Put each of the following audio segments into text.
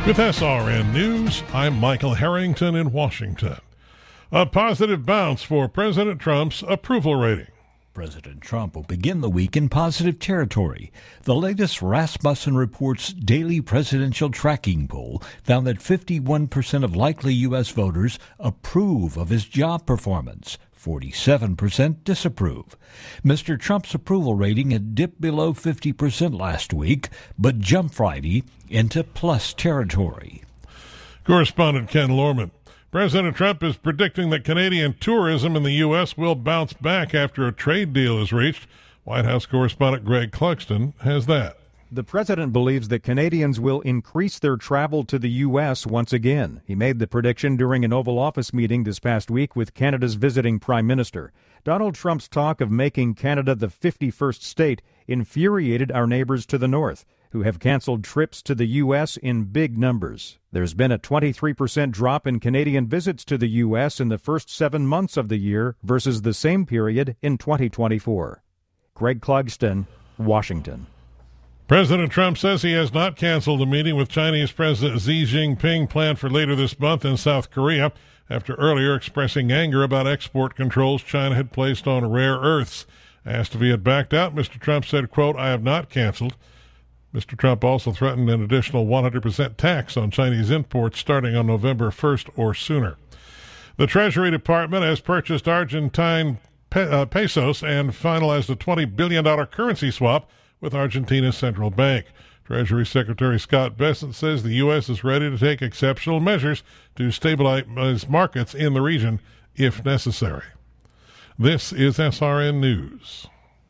With SRN News, I'm Michael Harrington in Washington. A positive bounce for President Trump's approval rating. President Trump will begin the week in positive territory. The latest Rasmussen Reports daily presidential tracking poll found that 51% of likely U.S. voters approve of his job performance. 47% disapprove. Mr. Trump's approval rating had dipped below 50% last week, but jumped Friday into plus territory. Correspondent Ken Lorman. President Trump is predicting that Canadian tourism in the U.S. will bounce back after a trade deal is reached. White House correspondent Greg Clugston has that. The president believes that Canadians will increase their travel to the U.S. once again. He made the prediction during an Oval Office meeting this past week with Canada's visiting Prime Minister. Donald Trump's talk of making Canada the 51st state infuriated our neighbors to the north, who have canceled trips to the U.S. in big numbers. There's been a 23% drop in Canadian visits to the U.S. in the first 7 months of the year versus the same period in 2024. Greg Clugston, Washington. President Trump says he has not canceled a meeting with Chinese President Xi Jinping planned for later this month in South Korea after earlier expressing anger about export controls China had placed on rare earths. Asked if he had backed out, Mr. Trump said, quote, "I have not canceled." Mr. Trump also threatened an additional 100% tax on Chinese imports starting on November 1st or sooner. The Treasury Department has purchased Argentine pesos and finalized a $20 billion currency swap with Argentina's central bank. Treasury Secretary Scott Bessent says the U.S. is ready to take exceptional measures to stabilize markets in the region if necessary. This is SRN News.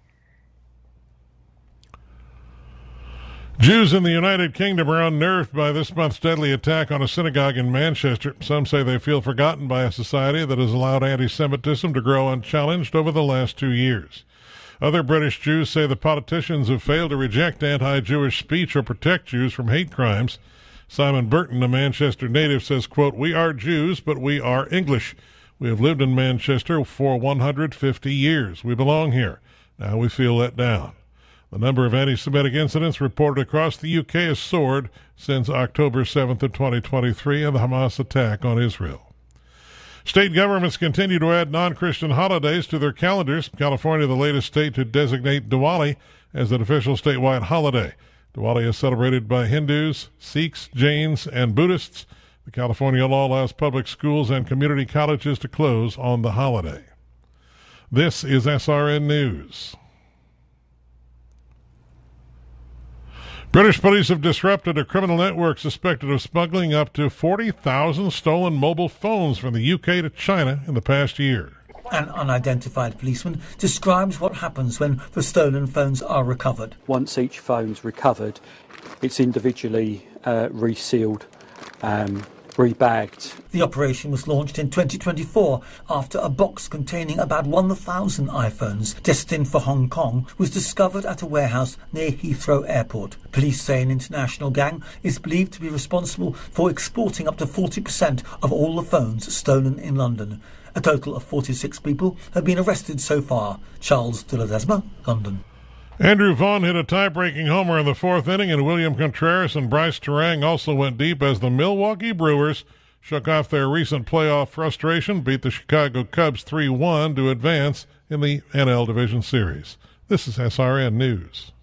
Jews in the United Kingdom are unnerved by this month's deadly attack on a synagogue in Manchester. Some say they feel forgotten by a society that has allowed anti-Semitism to grow unchallenged over the last 2 years. Other British Jews say the politicians have failed to reject anti-Jewish speech or protect Jews from hate crimes. Simon Burton, a Manchester native, says, quote, "We are Jews, but we are English. We have lived in Manchester for 150 years. We belong here. Now we feel let down." The number of anti-Semitic incidents reported across the UK has soared since October 7th of 2023 and the Hamas attack on Israel. State governments continue to add non-Christian holidays to their calendars. California, the latest state to designate Diwali as an official statewide holiday. Diwali is celebrated by Hindus, Sikhs, Jains, and Buddhists. The California law allows public schools and community colleges to close on the holiday. This is SRN News. British police have disrupted a criminal network suspected of smuggling up to 40,000 stolen mobile phones from the UK to China in the past year. An unidentified policeman describes what happens when the stolen phones are recovered. Once each phone's recovered, it's individually resealed, rebagged. The operation was launched in 2024 after a box containing about 1,000 iPhones destined for Hong Kong was discovered at a warehouse near Heathrow Airport. Police say an international gang is believed to be responsible for exporting up to 40% of all the phones stolen in London. A total of 46 people have been arrested so far. Charles de Ledesma, London. Andrew Vaughn hit a tie-breaking homer in the fourth inning, and William Contreras and Bryce Terang also went deep as the Milwaukee Brewers shook off their recent playoff frustration, beat the Chicago Cubs 3-1 to advance in the NL Division Series. This is SRN News.